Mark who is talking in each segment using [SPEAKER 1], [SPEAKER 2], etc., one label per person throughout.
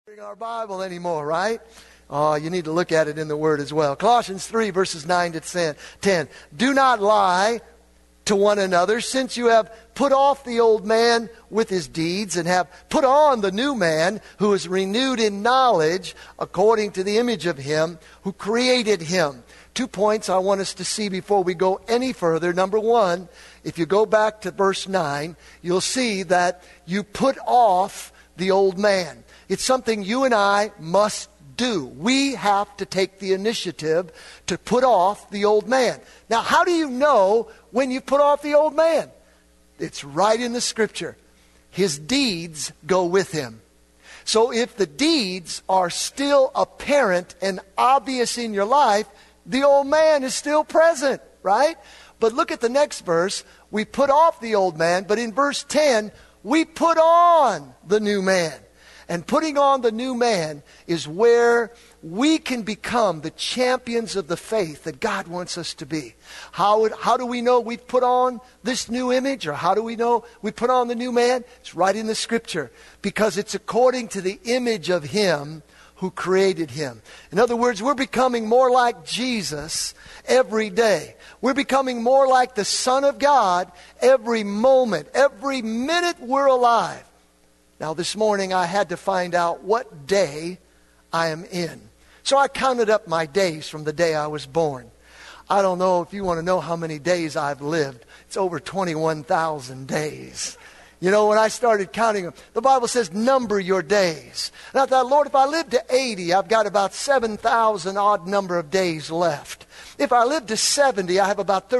[SPEAKER 1] Our Bible anymore, right? Oh, you need to look at it in the Word as well. Colossians 3, verses 9 to 10. Do not lie to one another, since you have put off the old man with his deeds and have put on the new man, who is renewed in knowledge according to the image of him who created him. 2 points I want us to see before we go any further. Number one, if you go back to verse 9, you'll see that you put off the old man. It's something you and I must do. We have to take the initiative to put off the old man. Now, how do you know when you put off the old man? It's right in the Scripture. His deeds go with him. So if the deeds are still apparent and obvious in your life, the old man is still present, right? But look at the next verse. We put off the old man, but in verse 10, we put on the new man. And putting on the new man is where we can become the champions of the faith that God wants us to be. How do we know we've put on this new image? Or how do we know we put on the new man? It's right in the Scripture. Because it's according to the image of him who created him. In other words, we're becoming more like Jesus every day. We're becoming more like the Son of God every moment, every minute we're alive. Now, this morning I had to find out what day I am in. So I counted up my days from the day I was born. I don't know if you want to know how many days I've lived. It's over 21,000 days. You know, when I started counting them, the Bible says, number your days. And I thought, Lord, if I live to 80, I've got about 7,000 odd number of days left. If I live to 70, I have about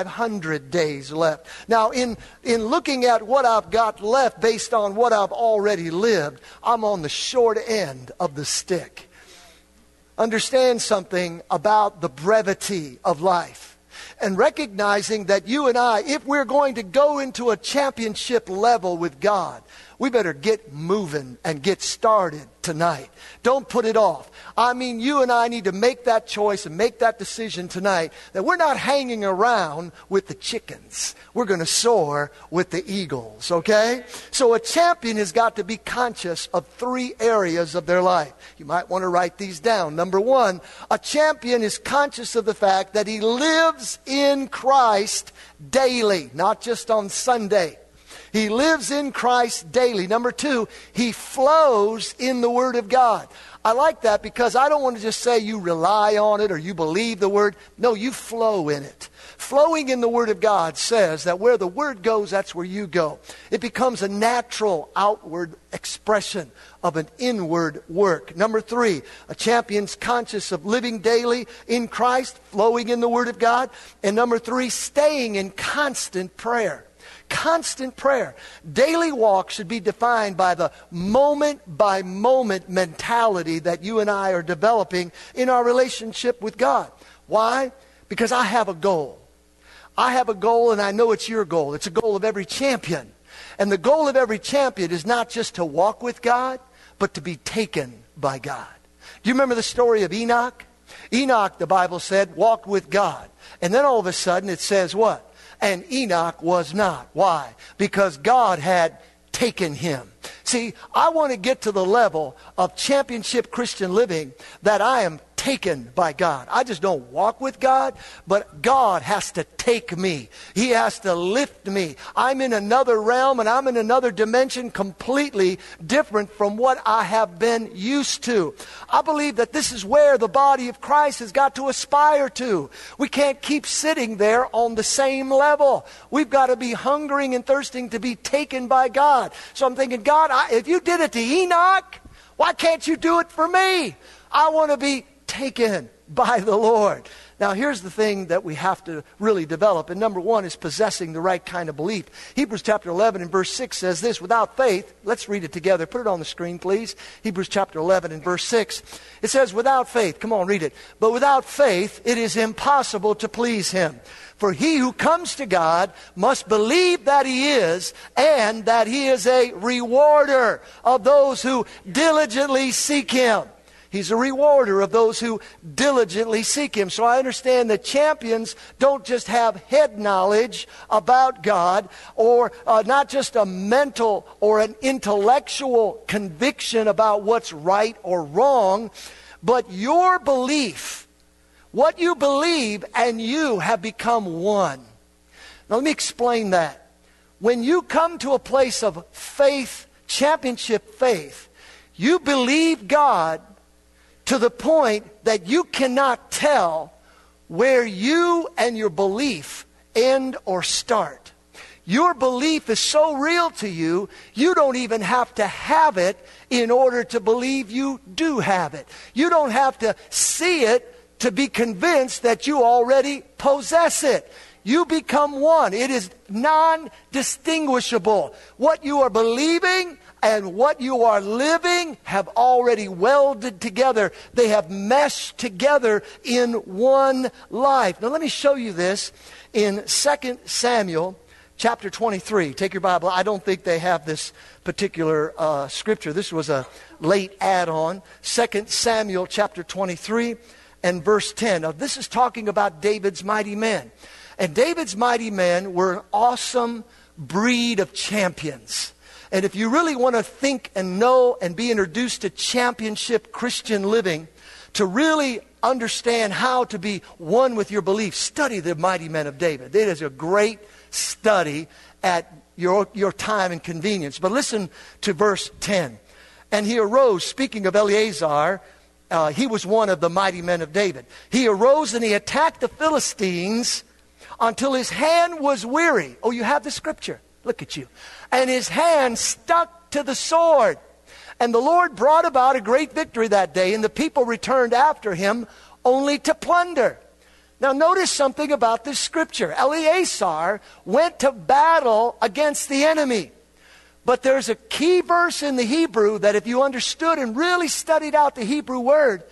[SPEAKER 1] 3,500 days left. Now, in looking at what I've got left based on what I've already lived, I'm on the short end of the stick. Understand something about the brevity of life. And recognizing that you and I, if we're going to go into a championship level with God, we better get moving and get started tonight. Don't put it off. I mean, you and I need to make that choice and make that decision tonight that we're not hanging around with the chickens. We're going to soar with the eagles, okay? So a champion has got to be conscious of 3 areas of their life. You might want to write these down. Number 1, a champion is conscious of the fact that he lives in Christ daily, not just on Sunday. He lives in Christ daily. Number 2, he flows in the Word of God. I like that because I don't want to just say you rely on it or you believe the Word. No, you flow in it. Flowing in the Word of God says that where the Word goes, that's where you go. It becomes a natural outward expression of an inward work. Number 3, a champion's conscious of living daily in Christ, flowing in the Word of God. And number 3, staying in constant prayer. Constant prayer. Daily walk should be defined by the moment-by-moment mentality that you and I are developing in our relationship with God. Why? Because I have a goal. I have a goal, and I know it's your goal. It's a goal of every champion. And the goal of every champion is not just to walk with God, but to be taken by God. Do you remember the story of Enoch? Enoch, the Bible said, walked with God. And then all of a sudden it says what? And Enoch was not. Why? Because God had taken him. See, I want to get to the level of championship Christian living that I am taken by God. I just don't walk with God, but God has to take me. He has to lift me. I'm in another realm and I'm in another dimension completely different from what I have been used to. I believe that this is where the body of Christ has got to aspire to. We can't keep sitting there on the same level. We've got to be hungering and thirsting to be taken by God. So I'm thinking, God, if you did it to Enoch, why can't you do it for me? I want to be taken by the Lord. Now, here's the thing that we have to really develop. And number 1 is possessing the right kind of belief. Hebrews chapter 11 and verse 6 says this, without faith, let's read it together. Put it on the screen, please. Hebrews chapter 11 and verse 6. It says, without faith, come on, read it. But without faith, it is impossible to please him. For he who comes to God must believe that he is, and that he is a rewarder of those who diligently seek him. He's a rewarder of those who diligently seek Him. So I understand that champions don't just have head knowledge about God, or not just a mental or an intellectual conviction about what's right or wrong, but your belief, what you believe, and you have become one. Now let me explain that. When you come to a place of faith, championship faith, you believe God to the point that you cannot tell where you and your belief end or start. Your belief is so real to you, you don't even have to have it in order to believe you do have it. You don't have to see it to be convinced that you already possess it. You become one. It is non-distinguishable. What you are believing and what you are living have already welded together. They have meshed together in one life. Now let me show you this in 2 Samuel chapter 23. Take your Bible. I don't think they have this particular scripture. This was a late add-on. 2 Samuel chapter 23 and verse 10. Now this is talking about David's mighty men. And David's mighty men were an awesome breed of champions. And if you really want to think and know and be introduced to championship Christian living, to really understand how to be one with your beliefs, study the mighty men of David. It is a great study at your time and convenience. But listen to verse 10. And he arose, speaking of Eleazar, he was one of the mighty men of David. He arose and he attacked the Philistines until his hand was weary. Oh, you have the scripture. Look at you. And his hand stuck to the sword. And the Lord brought about a great victory that day, and the people returned after him only to plunder. Now notice something about this scripture. Eleazar went to battle against the enemy. But there's a key verse in the Hebrew that if you understood and really studied out the Hebrew word,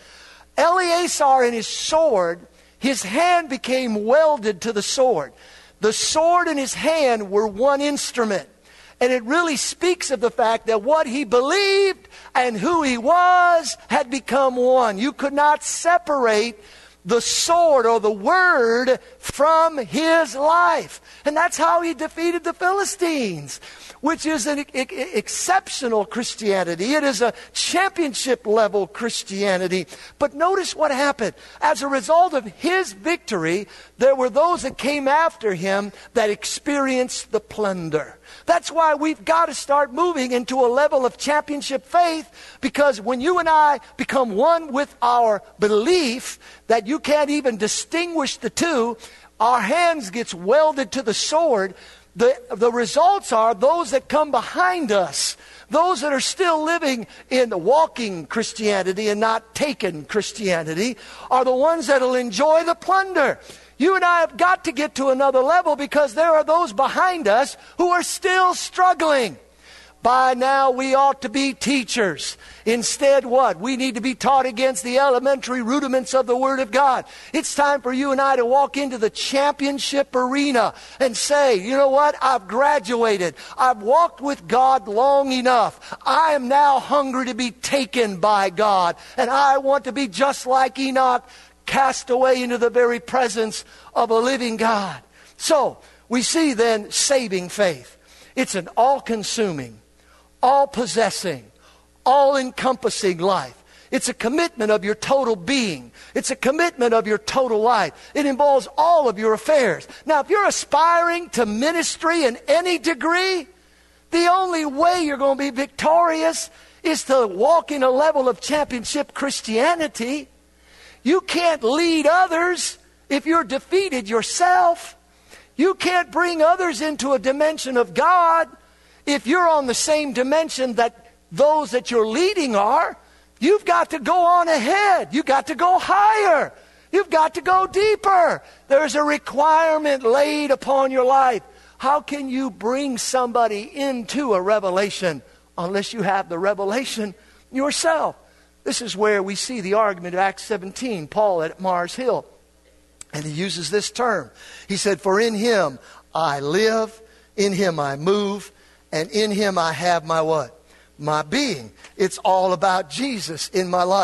[SPEAKER 1] Eleazar and his sword, his hand became welded to the sword. The sword and his hand were one instrument. And it really speaks of the fact that what he believed and who he was had become one. You could not separate the sword or the word from his life. And that's how he defeated the Philistines, which is an exceptional Christianity. It is a championship level Christianity. But notice what happened. As a result of his victory, there were those that came after him that experienced the plunder. That's why we've got to start moving into a level of championship faith, because when you and I become one with our belief that you can't even distinguish the two, our hands gets welded to the sword. The results are those that come behind us, those that are still living in walking Christianity and not taken Christianity, are the ones that will enjoy the plunder. You and I have got to get to another level, because there are those behind us who are still struggling. By now we ought to be teachers. Instead, what? We need to be taught against the elementary rudiments of the Word of God. It's time for you and I to walk into the championship arena and say, you know what? I've graduated. I've walked with God long enough. I am now hungry to be taken by God. And I want to be just like Enoch, cast away into the very presence of a living God. So, we see then saving faith. It's an all-consuming, all-possessing, all-encompassing life. It's a commitment of your total being. It's a commitment of your total life. It involves all of your affairs. Now, if you're aspiring to ministry in any degree, the only way you're going to be victorious is to walk in a level of championship Christianity. You can't lead others if you're defeated yourself. You can't bring others into a dimension of God if you're on the same dimension that those that you're leading are. You've got to go on ahead. You've got to go higher. You've got to go deeper. There's a requirement laid upon your life. How can you bring somebody into a revelation unless you have the revelation yourself? This is where we see the argument of Acts 17, Paul at Mars Hill. And he uses this term. He said, for in him I live, in him I move, and in him I have my what? My being. It's all about Jesus in my life.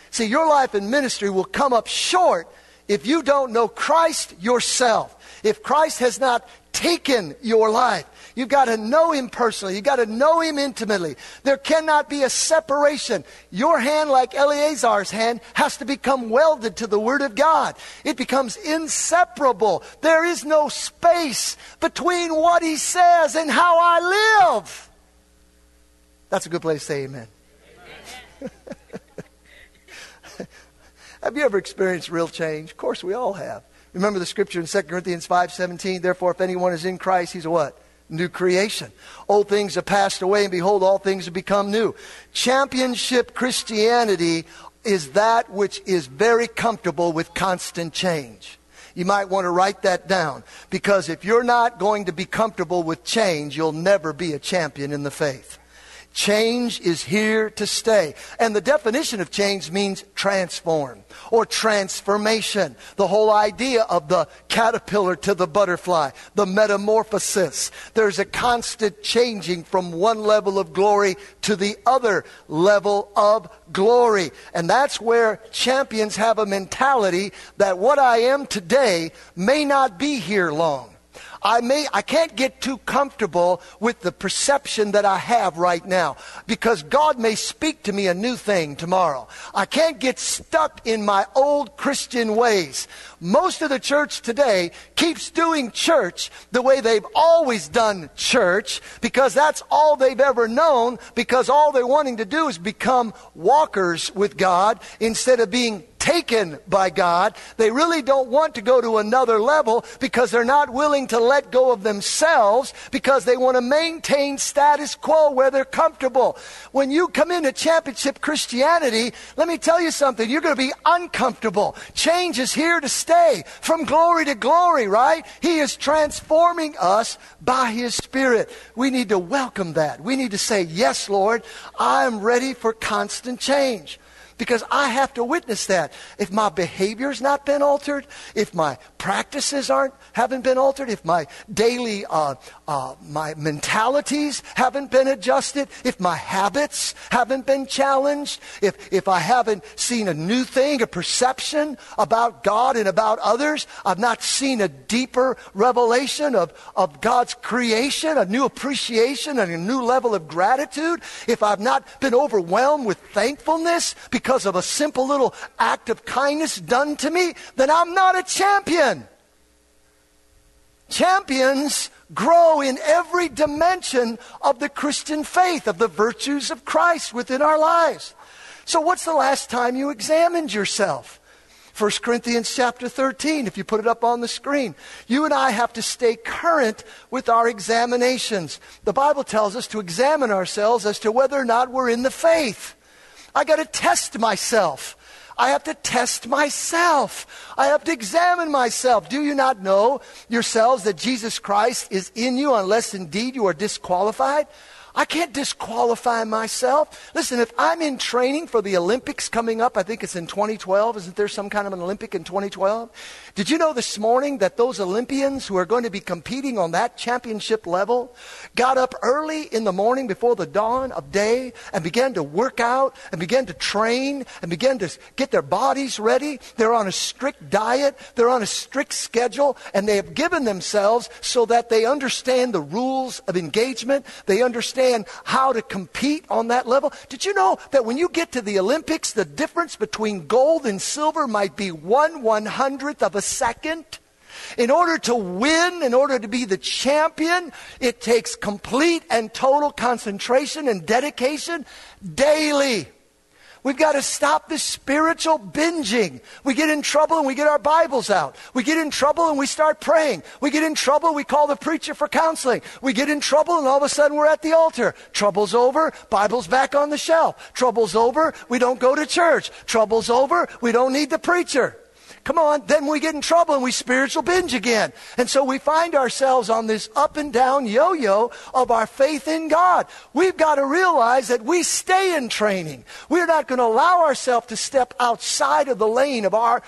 [SPEAKER 1] See, your life and ministry will come up short if you don't know Christ yourself. If Christ has not taken your life, you've got to know Him personally. You've got to know Him intimately. There cannot be a separation. Your hand, like Eleazar's hand, has to become welded to the Word of God. It becomes inseparable. There is no space between what He says and how I live. That's a good place to say amen. Have you ever experienced real change? Of course we all have. Remember the scripture in 2 Corinthians 5:17, therefore if anyone is in Christ, he's a what? New creation. Old things have passed away, and behold, all things have become new. Championship Christianity is that which is very comfortable with constant change. You might want to write that down, because if you're not going to be comfortable with change, you'll never be a champion in the faith. Change is here to stay. And the definition of change means transform or transformation. The whole idea of the caterpillar to the butterfly, the metamorphosis. There's a constant changing from one level of glory to the other level of glory. And that's where champions have a mentality that what I am today may not be here long. I can't get too comfortable with the perception that I have right now, because God may speak to me a new thing tomorrow. I can't get stuck in my old Christian ways. Most of the church today keeps doing church the way they've always done church, because that's all they've ever known, because all they're wanting to do is become walkers with God instead of being taken by God. They really don't want to go to another level because they're not willing to let go of themselves, because they want to maintain status quo where they're comfortable. When you come into championship Christianity, let me tell you something, you're going to be uncomfortable. Change is here to stay from glory to glory, right? He is transforming us by His Spirit. We need to welcome that. We need to say, yes, Lord, I'm ready for constant change. Because I have to witness that. If my behavior's not been altered, if my practices haven't been altered, if my daily, my mentalities haven't been adjusted, if my habits haven't been challenged, if I haven't seen a new thing, a perception about God and about others, I've not seen a deeper revelation of God's creation, a new appreciation and a new level of gratitude, if I've not been overwhelmed with thankfulness because of a simple little act of kindness done to me, then I'm not a champion. Champions grow in every dimension of the Christian faith, of the virtues of Christ within our lives. So what's the last time you examined yourself? 1 Corinthians chapter 13, if you put it up on the screen. You and I have to stay current with our examinations. The Bible tells us to examine ourselves as to whether or not we're in the faith. I got to test myself. I have to test myself. I have to examine myself. Do you not know yourselves that Jesus Christ is in you, unless indeed you are disqualified? I can't disqualify myself. Listen, if I'm in training for the Olympics coming up, I think it's in 2012. Isn't there some kind of an Olympic in 2012? Did you know this morning that those Olympians who are going to be competing on that championship level got up early in the morning before the dawn of day and began to work out and began to train and began to get their bodies ready? They're on a strict diet. They're on a strict schedule, and they have given themselves so that they understand the rules of engagement. They understand how to compete on that level. Did you know that when you get to the Olympics, the difference between gold and silver might be 1/100th of a second? In order to win, in order to be the champion, it takes complete and total concentration and dedication daily. We've got to stop this spiritual binging. We get in trouble and we get our Bibles out. We get in trouble and we start praying. We get in trouble, we call the preacher for counseling. We get in trouble and all of a sudden we're at the altar. Trouble's over, Bible's back on the shelf. Trouble's over, we don't go to church. Trouble's over, we don't need the preacher. Come on, then we get in trouble and we spiritual binge again. And so we find ourselves on this up and down yo-yo of our faith in God. We've got to realize that we stay in training. We're not going to allow ourselves to step outside of the lane of our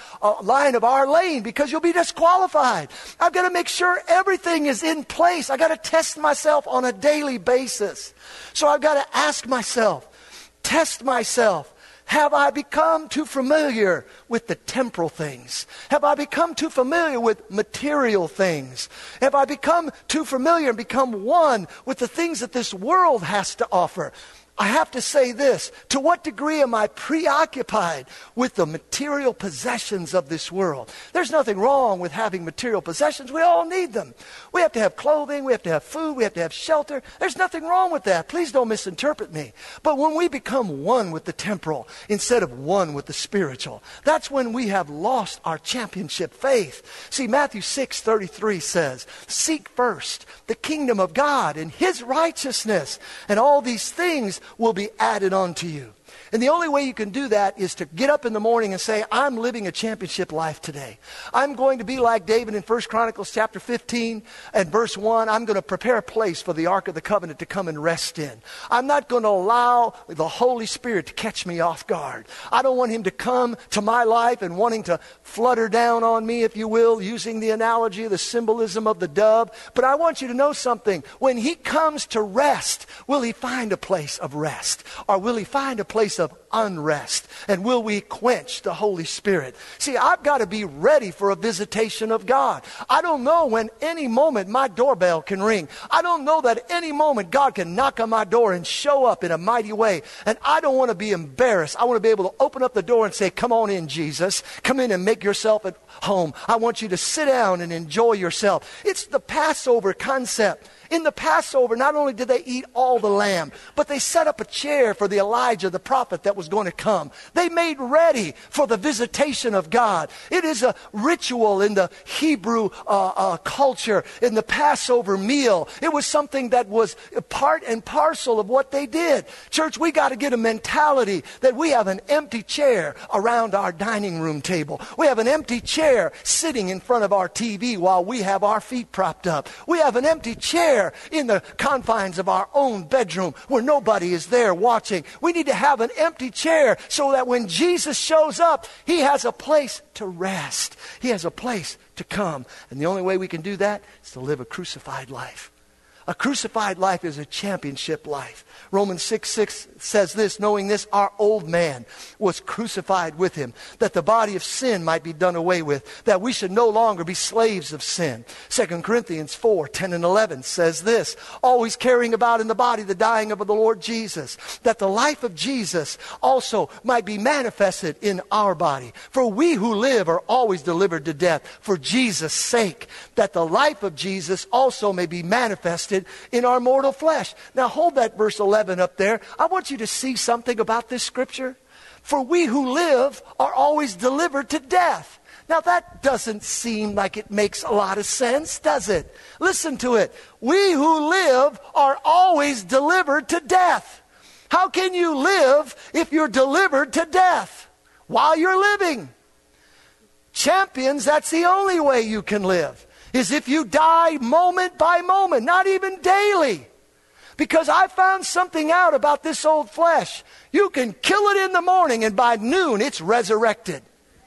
[SPEAKER 1] lane, because you'll be disqualified. I've got to make sure everything is in place. I've got to test myself on a daily basis. So I've got to ask myself, test myself. Have I become too familiar with the temporal things? Have I become too familiar with material things? Have I become too familiar and become one with the things that this world has to offer? I have to say this, to what degree am I preoccupied with the material possessions of this world? There's nothing wrong with having material possessions. We all need them. We have to have clothing, we have to have food, we have to have shelter. There's nothing wrong with that. Please don't misinterpret me. But when we become one with the temporal instead of one with the spiritual, that's when we have lost our championship faith. See, Matthew 6:33 says, seek first the kingdom of God and his righteousness, and all these things will be added unto you. And the only way you can do that is to get up in the morning and say, I'm living a championship life today. I'm going to be like David in 1 Chronicles chapter 15 and verse 1. I'm going to prepare a place for the Ark of the Covenant to come and rest in. I'm not going to allow the Holy Spirit to catch me off guard. I don't want him to come to my life and wanting to flutter down on me, if you will, using the analogy, the symbolism of the dove. But I want you to know something. When he comes to rest, will he find a place of rest? Or will he find a place of unrest? And will we quench the Holy Spirit? See, I've got to be ready for a visitation of God. I don't know when any moment my doorbell can ring. I don't know that any moment God can knock on my door and show up in a mighty way. And I don't want to be embarrassed. I want to be able to open up the door and say, come on in, Jesus. Come in and make yourself at home. I want you to sit down and enjoy yourself. It's the Passover concept. In the Passover, not only did they eat all the lamb, but they set up a chair for the Elijah, the prophet that was going to come. They made ready for the visitation of God. It is a ritual in the Hebrew culture, in the Passover meal. It was something that was part and parcel of what they did. Church, we got to get a mentality that we have an empty chair around our dining room table. We have an empty chair sitting in front of our TV while we have our feet propped up. We have an empty chair in the confines of our own bedroom where nobody is there watching. We need to have an empty chair so that when Jesus shows up, he has a place to rest. He has a place to come. And the only way we can do that is to live a crucified life. A crucified life is a championship life. Romans 6:6 says this, knowing this, our old man was crucified with him, that the body of sin might be done away with, that we should no longer be slaves of sin. 2 Corinthians 4:10 and 11 says this, always carrying about in the body the dying of the Lord Jesus, that the life of Jesus also might be manifested in our body. For we who live are always delivered to death for Jesus' sake, that the life of Jesus also may be manifested in our mortal flesh. Now hold that verse 11 up there. I want you to see something about this scripture. For we who live are always delivered to death. Now that doesn't seem like it makes a lot of sense, does it? Listen to it. We who live are always delivered to death. How can you live if you're delivered to death while you're living? Champions, that's the only way you can live. Is if you die moment by moment, not even daily. Because I found something out about this old flesh. You can kill it in the morning and by noon it's resurrected.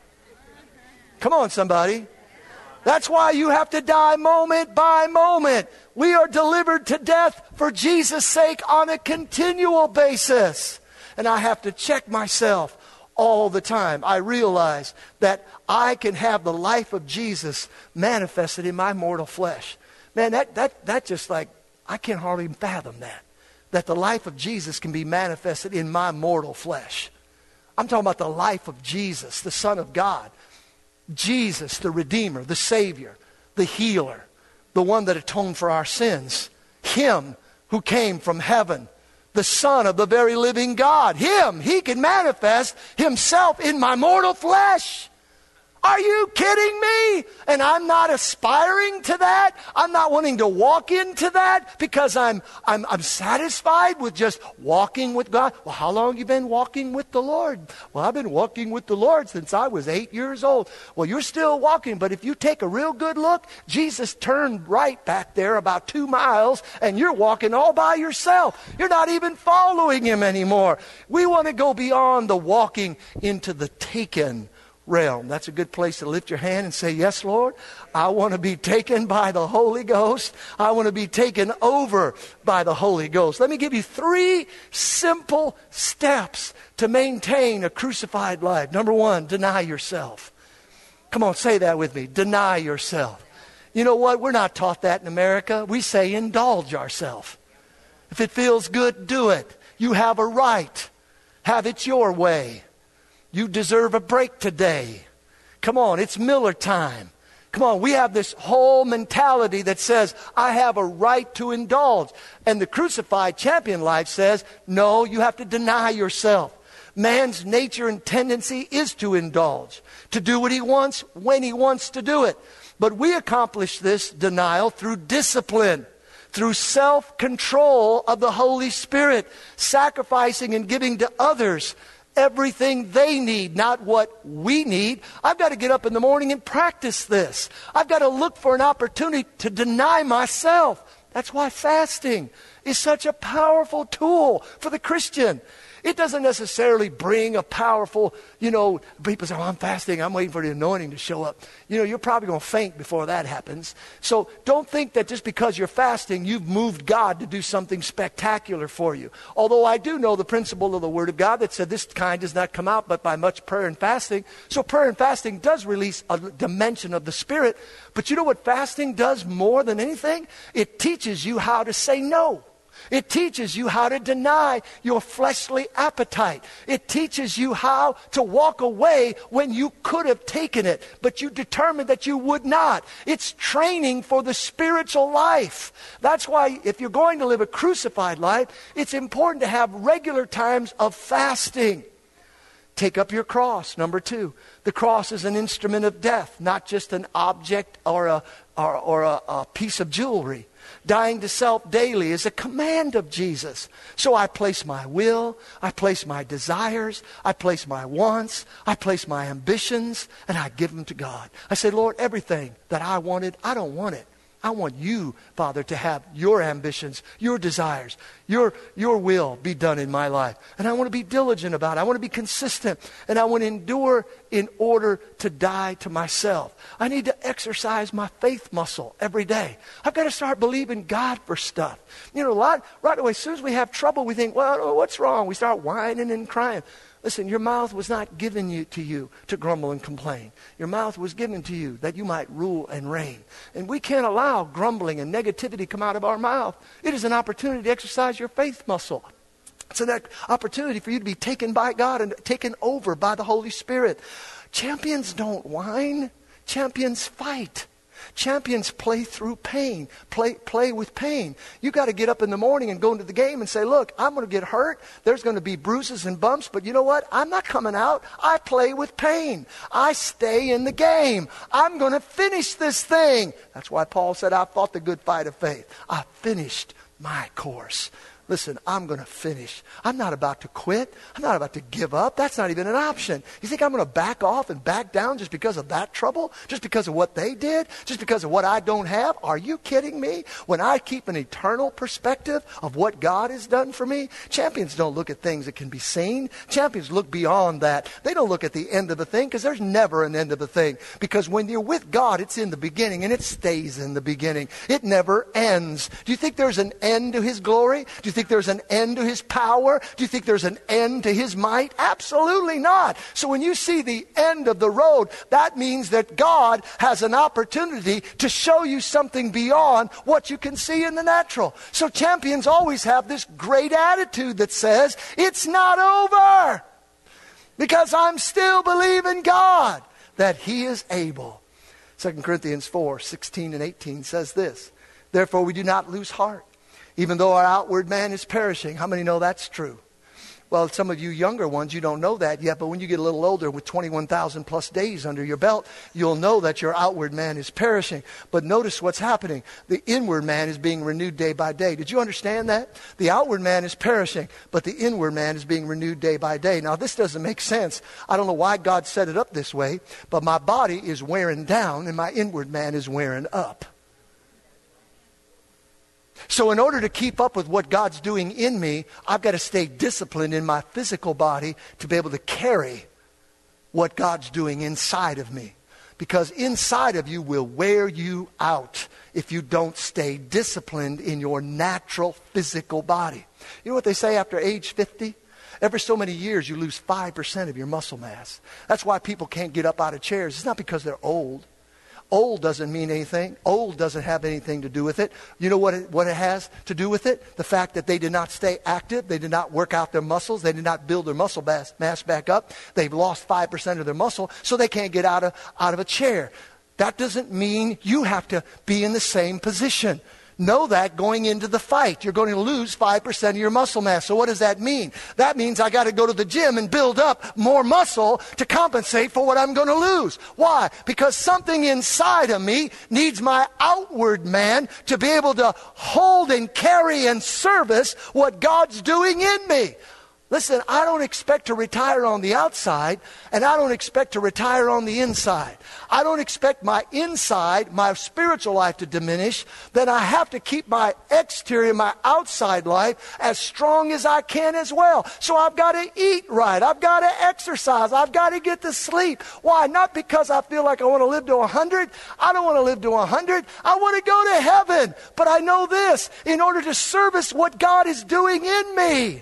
[SPEAKER 1] Come on, somebody. That's why you have to die moment by moment. We are delivered to death for Jesus' sake on a continual basis. And I have to check myself all the time. I realize that I can have the life of Jesus manifested in my mortal flesh. Man, that just like, I can't hardly fathom that the life of Jesus can be manifested in my mortal flesh. I'm talking about the life of Jesus, the Son of God. Jesus, the Redeemer, the Savior, the Healer, the one that atoned for our sins. Him who came from heaven, the Son of the very living God. Him, he can manifest himself in my mortal flesh. Are you kidding me? And I'm not aspiring to that. I'm not wanting to walk into that because I'm satisfied with just walking with God. Well, how long have you been walking with the Lord? Well, I've been walking with the Lord since I was 8 years old. Well, you're still walking, but if you take a real good look, Jesus turned right back there about 2 miles and you're walking all by yourself. You're not even following him anymore. We want to go beyond the walking into the taken realm. That's a good place to lift your hand and say, yes, Lord, I want to be taken by the Holy Ghost. I want to be taken over by the Holy Ghost. Let me give you 3 simple steps to maintain a crucified life. Number 1, deny yourself. Come on, say that with me. Deny yourself. You know what? We're not taught that in America. We say indulge ourselves. If it feels good, do it. You have a right. Have it your way. You deserve a break today. Come on, it's Miller time. Come on, we have this whole mentality that says, I have a right to indulge. And the crucified champion life says, no, you have to deny yourself. Man's nature and tendency is to indulge, to do what he wants when he wants to do it. But we accomplish this denial through discipline, through self-control of the Holy Spirit, sacrificing and giving to others everything they need, not what we need. I've got to get up in the morning and practice this. I've got to look for an opportunity to deny myself. That's why fasting is such a powerful tool for the Christian. It doesn't necessarily bring a powerful, people say, oh, I'm fasting, I'm waiting for the anointing to show up. You're probably going to faint before that happens. So don't think that just because you're fasting, you've moved God to do something spectacular for you. Although I do know the principle of the Word of God that said this kind does not come out but by much prayer and fasting. So prayer and fasting does release a dimension of the Spirit. But you know what fasting does more than anything? It teaches you how to say no. It teaches you how to deny your fleshly appetite. It teaches you how to walk away when you could have taken it, but you determined that you would not. It's training for the spiritual life. That's why if you're going to live a crucified life, it's important to have regular times of fasting. Take up your cross. Number 2, the cross is an instrument of death, not just an object or a piece of jewelry. Dying to self daily is a command of Jesus. So I place my will, I place my desires, I place my wants, I place my ambitions, and I give them to God. I say, Lord, everything that I wanted, I don't want it. I want you, Father, to have your ambitions, your desires, your will be done in my life. And I want to be diligent about it. I want to be consistent. And I want to endure in order to die to myself. I need to exercise my faith muscle every day. I've got to start believing God for stuff. Right away, as soon as we have trouble, we think, well, what's wrong? We start whining and crying. Listen, your mouth was not given to you to grumble and complain. Your mouth was given to you that you might rule and reign. And we can't allow grumbling and negativity come out of our mouth. It is an opportunity to exercise your faith muscle. It's an opportunity for you to be taken by God and taken over by the Holy Spirit. Champions don't whine. Champions fight. Champions play through pain, play with pain. You got to get up in the morning and go into the game and say, look, I'm going to get hurt. There's going to be bruises and bumps, but you know what? I'm not coming out. I play with pain. I stay in the game. I'm going to finish this thing. That's why Paul said, I fought the good fight of faith. I finished my course. Listen, I'm going to finish. I'm not about to quit. I'm not about to give up. That's not even an option. You think I'm going to back off and back down just because of that trouble? Just because of what they did? Just because of what I don't have? Are you kidding me? When I keep an eternal perspective of what God has done for me, champions don't look at things that can be seen. Champions look beyond that. They don't look at the end of a thing because there's never an end of a thing. Because when you're with God, it's in the beginning and it stays in the beginning. It never ends. Do you think there's an end to His glory? Do you think there's an end to His power? Do you think there's an end to His might? Absolutely not. So when you see the end of the road, that means that God has an opportunity to show you something beyond what you can see in the natural. So champions always have this great attitude that says, it's not over. Because I'm still believing God that He is able. 2 Corinthians 4:16 and 18 says this, therefore we do not lose heart. Even though our outward man is perishing. How many know that's true? Well, some of you younger ones, you don't know that yet. But when you get a little older with 21,000 plus days under your belt, you'll know that your outward man is perishing. But notice what's happening. The inward man is being renewed day by day. Did you understand that? The outward man is perishing, but the inward man is being renewed day by day. Now, this doesn't make sense. I don't know why God set it up this way. But my body is wearing down and my inward man is wearing up. So in order to keep up with what God's doing in me, I've got to stay disciplined in my physical body to be able to carry what God's doing inside of me. Because inside of you will wear you out if you don't stay disciplined in your natural physical body. You know what they say after age 50? Every so many years you lose 5% of your muscle mass. That's why people can't get up out of chairs. It's not because they're old. Old doesn't mean anything. Old doesn't have anything to do with it. You know what it has to do with it? The fact that they did not stay active. They did not work out their muscles. They did not build their muscle mass back up. They've lost 5% of their muscle, so they can't get out of a chair. That doesn't mean you have to be in the same position. Know that going into the fight, you're going to lose 5% of your muscle mass. So what does that mean? That means I got to go to the gym and build up more muscle to compensate for what I'm going to lose. Why? Because something inside of me needs my outward man to be able to hold and carry and service what God's doing in me. Listen, I don't expect to retire on the outside, and I don't expect to retire on the inside. I don't expect my inside, my spiritual life to diminish. Then I have to keep my exterior, my outside life as strong as I can as well. So I've got to eat right. I've got to exercise. I've got to get to sleep. Why? Not because I feel like I want to live to 100. I don't want to live to 100. I want to go to heaven. But I know this, in order to service what God is doing in me,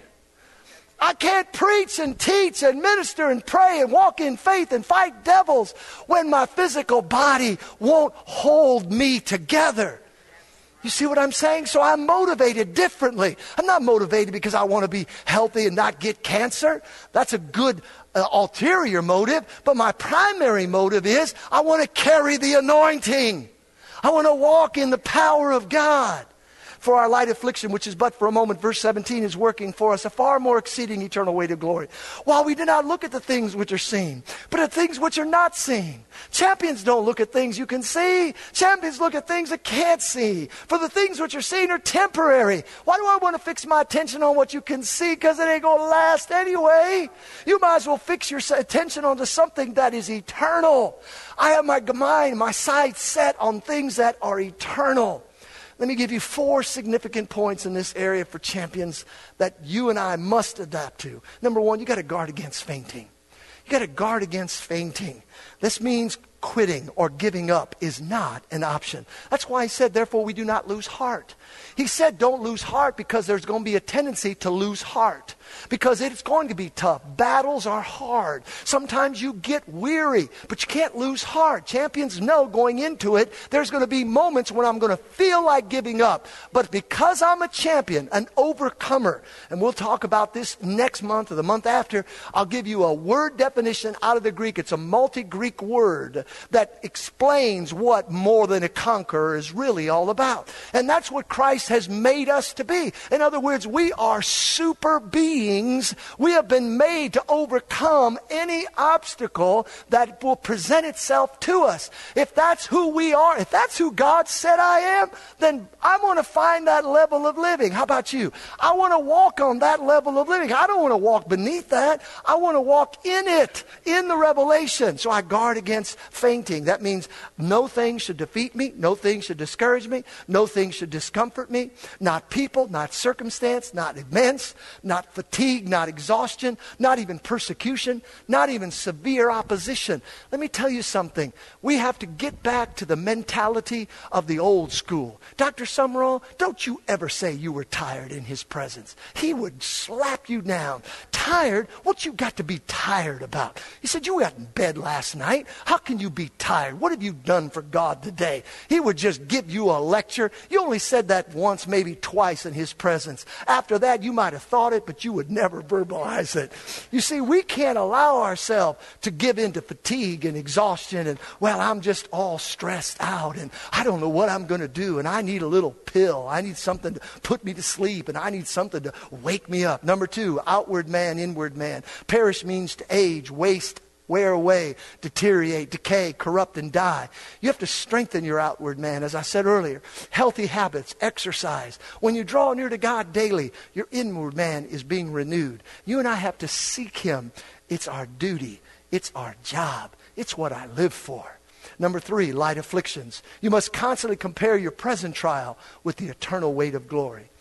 [SPEAKER 1] I can't preach and teach and minister and pray and walk in faith and fight devils when my physical body won't hold me together. You see what I'm saying? So I'm motivated differently. I'm not motivated because I want to be healthy and not get cancer. That's a good ulterior motive. But my primary motive is I want to carry the anointing. I want to walk in the power of God. For our light affliction, which is but for a moment, verse 17, is working for us a far more exceeding eternal weight of glory. While we do not look at the things which are seen, but at things which are not seen. Champions don't look at things you can see. Champions look at things that can't see. For the things which are seen are temporary. Why do I want to fix my attention on what you can see? Because it ain't going to last anyway. You might as well fix your attention onto something that is eternal. I have my mind, my sights set on things that are eternal. Let me give you 4 significant points in this area for champions that you and I must adapt to. Number 1, you got to guard against fainting. You got to guard against fainting. This means quitting or giving up is not an option. That's why he said, therefore, we do not lose heart. He said, don't lose heart because there's going to be a tendency to lose heart. Because it's going to be tough. Battles are hard. Sometimes you get weary, but you can't lose heart. Champions know going into it, there's going to be moments when I'm going to feel like giving up. But because I'm a champion, an overcomer, and we'll talk about this next month or the month after, I'll give you a word definition out of the Greek. It's a multi-Greek word that explains what more than a conqueror is really all about. And that's what Christ has made us to be. In other words, we are super beings. We have been made to overcome any obstacle that will present itself to us. If that's who we are, if that's who God said I am, then I want to find that level of living. How about you? I want to walk on that level of living. I don't want to walk beneath that. I want to walk in it, in the revelation. So I guard against fainting. That means no thing should defeat me. No thing should discourage me. No thing should discomfort me. Not people, not circumstance, not events, not fatigue, not exhaustion, not even persecution, not even severe opposition. Let me tell you something. We have to get back to the mentality of the old school. Dr. Summerall, don't you ever say you were tired in his presence. He would slap you down. Tired? What you got to be tired about? He said, you got in bed last night. How can you be tired? What have you done for God today? He would just give you a lecture. You only said that once, maybe twice in his presence. After that, you might have thought it, but you would never verbalize it. You see, we can't allow ourselves to give in to fatigue and exhaustion and, well, I'm just all stressed out and I don't know what I'm going to do and I need a little pill. I need something to put me to sleep and I need something to wake me up. Number 2, outward man, inward man. Perish means to age, waste, wear away, deteriorate, decay, corrupt, and die. You have to strengthen your outward man, as I said earlier. Healthy habits, exercise. When you draw near to God daily, your inward man is being renewed. You and I have to seek Him. It's our duty. It's our job. It's what I live for. Number 3, light afflictions. You must constantly compare your present trial with the eternal weight of glory.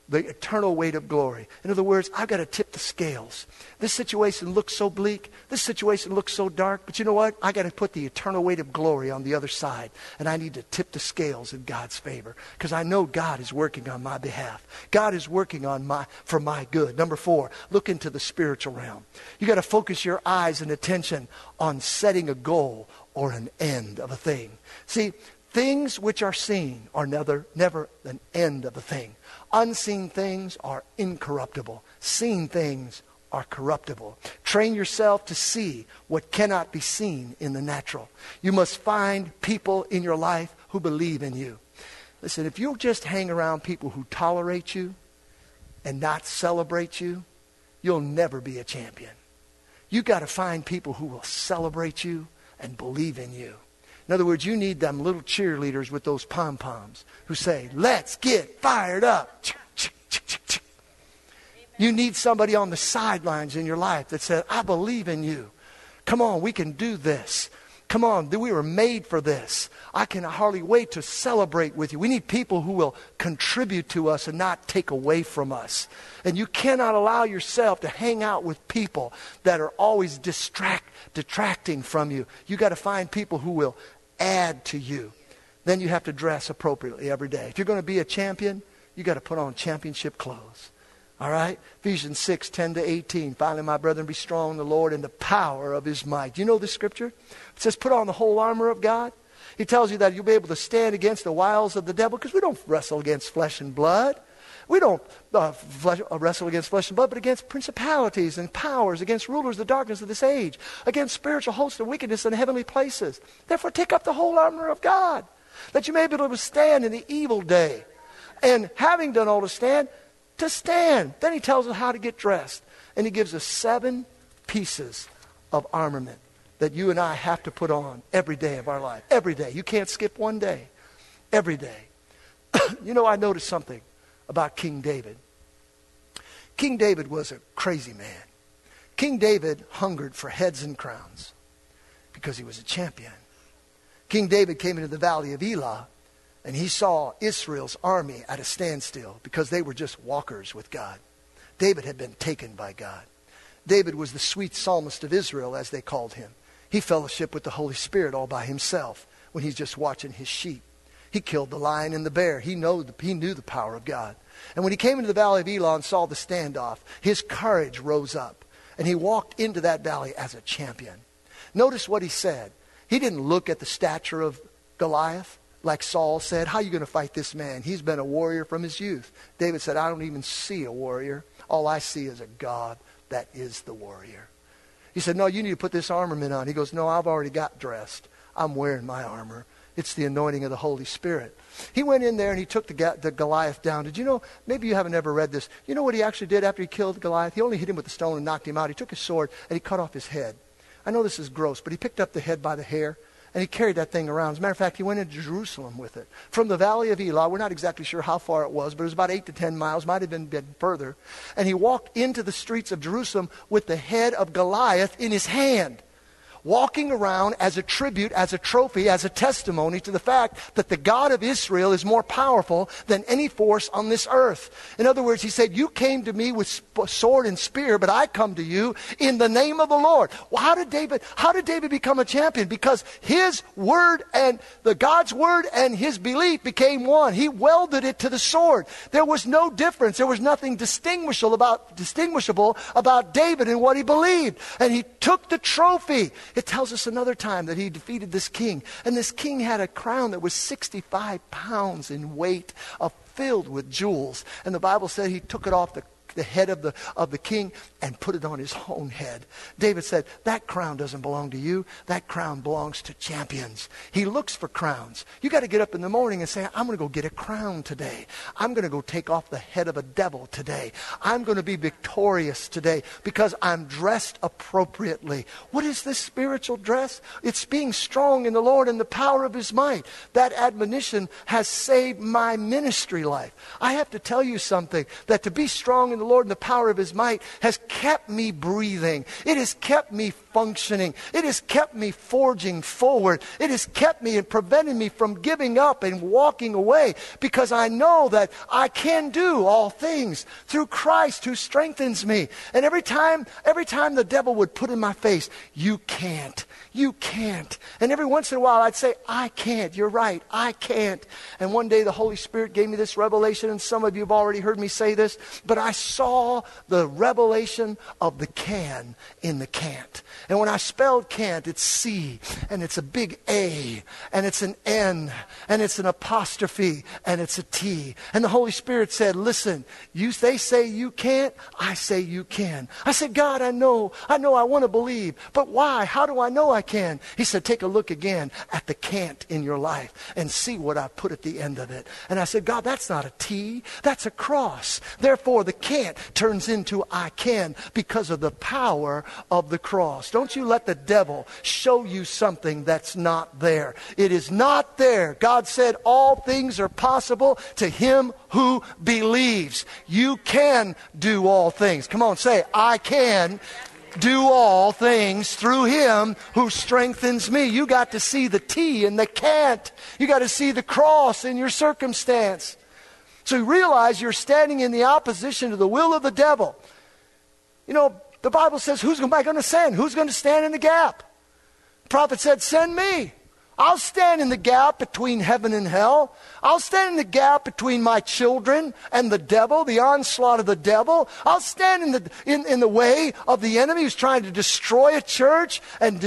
[SPEAKER 1] the eternal weight of glory. In other words, I've got to tip the scales. This situation looks so bleak. This situation looks so dark. But you know what? I got to put the eternal weight of glory on the other side. And I need to tip the scales in God's favor. Because I know God is working on my behalf. God is working for my good. Number 4, look into the spiritual realm. You got to focus your eyes and attention on setting a goal or an end of a thing. See, things which are seen are never an end of a thing. Unseen things are incorruptible. Seen things are corruptible. Train yourself to see what cannot be seen in the natural. You must find people in your life who believe in you. Listen, if you just hang around people who tolerate you and not celebrate you, you'll never be a champion. You got to find people who will celebrate you and believe in you. In other words, you need them little cheerleaders with those pom-poms who say, let's get fired up. You need somebody on the sidelines in your life that says, I believe in you. Come on, we can do this. Come on, we were made for this. I can hardly wait to celebrate with you. We need people who will contribute to us and not take away from us. And you cannot allow yourself to hang out with people that are always detracting from you. You got to find people who will add to you. Then you have to dress appropriately every day. If you're going to be a champion, you got to put on championship clothes. All right? Ephesians 6:10-18. Finally, my brethren, be strong in the Lord and the power of his might. Do you know this scripture? It says, put on the whole armor of God. He tells you that you'll be able to stand against the wiles of the devil, because we don't wrestle against flesh and blood. We don't wrestle against flesh and blood, but against principalities and powers, against rulers of the darkness of this age, against spiritual hosts of wickedness in heavenly places. Therefore, take up the whole armor of God, that you may be able to stand in the evil day. And having done all to stand, to stand. Then he tells us how to get dressed. And he gives us 7 pieces of armament that you and I have to put on every day of our life. Every day. You can't skip one day. Every day. You know, I noticed something about King David. King David was a crazy man. King David hungered for heads and crowns because he was a champion. King David came into the valley of Elah, and he saw Israel's army at a standstill because they were just walkers with God. David had been taken by God. David was the sweet psalmist of Israel, as they called him. He fellowshiped with the Holy Spirit all by himself when he's just watching his sheep. He killed the lion and the bear. He knew the power of God. And when he came into the valley of Elah and saw the standoff, his courage rose up. And he walked into that valley as a champion. Notice what he said. He didn't look at the stature of Goliath like Saul said. How are you going to fight this man? He's been a warrior from his youth. David said, I don't even see a warrior. All I see is a God that is the warrior. He said, no, you need to put this armament on. He goes, no, I've already got dressed. I'm wearing my armor. It's the anointing of the Holy Spirit. He went in there and he took the Goliath down. Did you know, maybe you haven't ever read this. You know what he actually did after he killed Goliath? He only hit him with a stone and knocked him out. He took his sword and he cut off his head. I know this is gross, but he picked up the head by the hair and he carried that thing around. As a matter of fact, he went into Jerusalem with it. From the valley of Elah, we're not exactly sure how far it was, but it was about 8 to 10 miles, might have been further. And he walked into the streets of Jerusalem with the head of Goliath in his hand, walking around as a tribute, as a trophy, as a testimony to the fact that the God of Israel is more powerful than any force on this earth. In other words, he said, you came to me with sword and spear, but I come to you in the name of the Lord. Well, how did David become a champion? Because his word and God's word and his belief became one. He welded it to the sword. There was no difference. There was nothing distinguishable about David and what he believed. And he took the trophy. It tells us another time that he defeated this king. And this king had a crown that was 65 pounds in weight, filled with jewels. And the Bible said he took it off the head of the king and put it on his own head. David said, that crown doesn't belong to you. That crown belongs to champions. He looks for crowns. You got to get up in the morning and say, I'm going to go get a crown today. I'm going to go take off the head of a devil today. I'm going to be victorious today because I'm dressed appropriately. What is this spiritual dress? It's being strong in the Lord and the power of his might. That admonition has saved my ministry life. I have to tell you something, that to be strong in the Lord and the power of his might has kept me breathing. It has kept me functioning. It has kept me forging forward. It has kept me and prevented me from giving up and walking away, because I know that I can do all things through Christ who strengthens me. And every time the devil would put in my face, you can't. You can't. And every once in a while I'd say, I can't. You're right. I can't. And one day the Holy Spirit gave me this revelation, and some of you have already heard me say this, but I saw the revelation of the can in the can't. And when I spelled can't, it's C, and it's a big A, and it's an N, and it's an apostrophe, and it's a T. And the Holy Spirit said, listen, they say you can't, I say you can. I said, God, I know I want to believe, but why? How do I know I can? He said, take a look again at the can't in your life and see what I put at the end of it. And I said, God, that's not a T, that's a cross. Therefore, the can't turns into I can because of the power of the cross. Don't you let the devil show you something that's not there. It is not there. God said all things are possible to him who believes. You can do all things. Come on, say, I can do all things through him who strengthens me. You got to see the T in the can't. You got to see the cross in your circumstance. So you realize you're standing in the opposition to the will of the devil. You know, the Bible says, who's am I going to send? Who's going to stand in the gap? The prophet said, send me. I'll stand in the gap between heaven and hell. I'll stand in the gap between my children and the devil, the onslaught of the devil. I'll stand in the way of the enemy who's trying to destroy a church and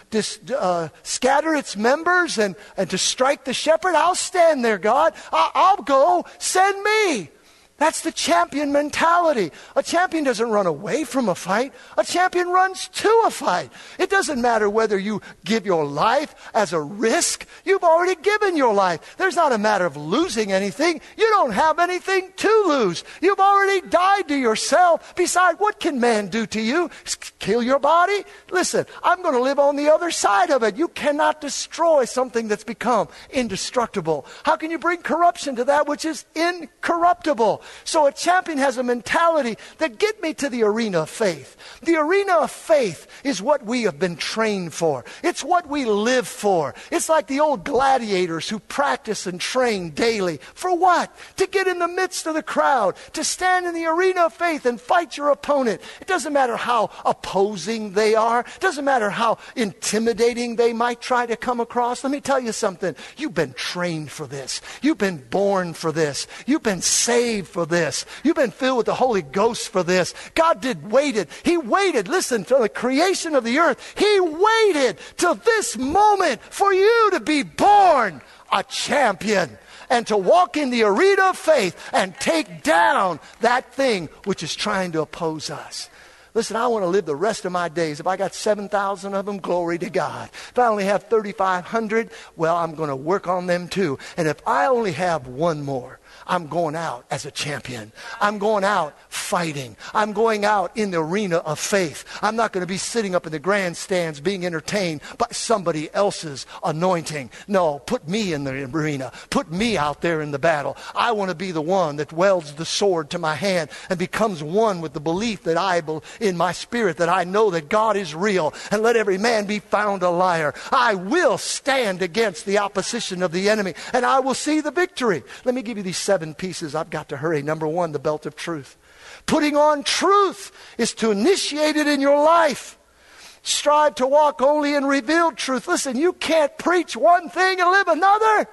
[SPEAKER 1] scatter its members and to strike the shepherd. I'll stand there, God. I'll go. Send me. That's the champion mentality. A champion doesn't run away from a fight. A champion runs to a fight. It doesn't matter whether you give your life as a risk. You've already given your life. There's not a matter of losing anything. You don't have anything to lose. You've already died to yourself. Besides, what can man do to you? Kill your body? Listen, I'm going to live on the other side of it. You cannot destroy something that's become indestructible. How can you bring corruption to that which is incorruptible? So a champion has a mentality that get me to the arena of faith. The arena of faith is what we have been trained for. It's what we live for. It's like the old gladiators who practice and train daily. For what? To get in the midst of the crowd, to stand in the arena of faith and fight your opponent. It doesn't matter how opposing they are. It doesn't matter how intimidating they might try to come across. Let me tell you something. You've been trained for this. You've been born for this. You've been saved for this. You've been filled with the Holy Ghost for this. God waited. He waited. Listen, to the creation of the earth. He waited till this moment for you to be born a champion and to walk in the arena of faith and take down that thing which is trying to oppose us. Listen, I want to live the rest of my days. If I got 7,000 of them, glory to God. If I only have 3,500, well, I'm going to work on them too. And if I only have one more, I'm going out as a champion. I'm going out fighting. I'm going out in the arena of faith. I'm not going to be sitting up in the grandstands being entertained by somebody else's anointing. No, put me in the arena. Put me out there in the battle. I want to be the one that welds the sword to my hand and becomes one with the belief that in my spirit that I know that God is real, and let every man be found a liar. I will stand against the opposition of the enemy, and I will see the victory. Let me give you these 7 pieces. I've got to hurry. Number 1, the belt of truth. Putting on truth is to initiate it in your life. Strive to walk only in revealed truth. Listen, you can't preach one thing and live another.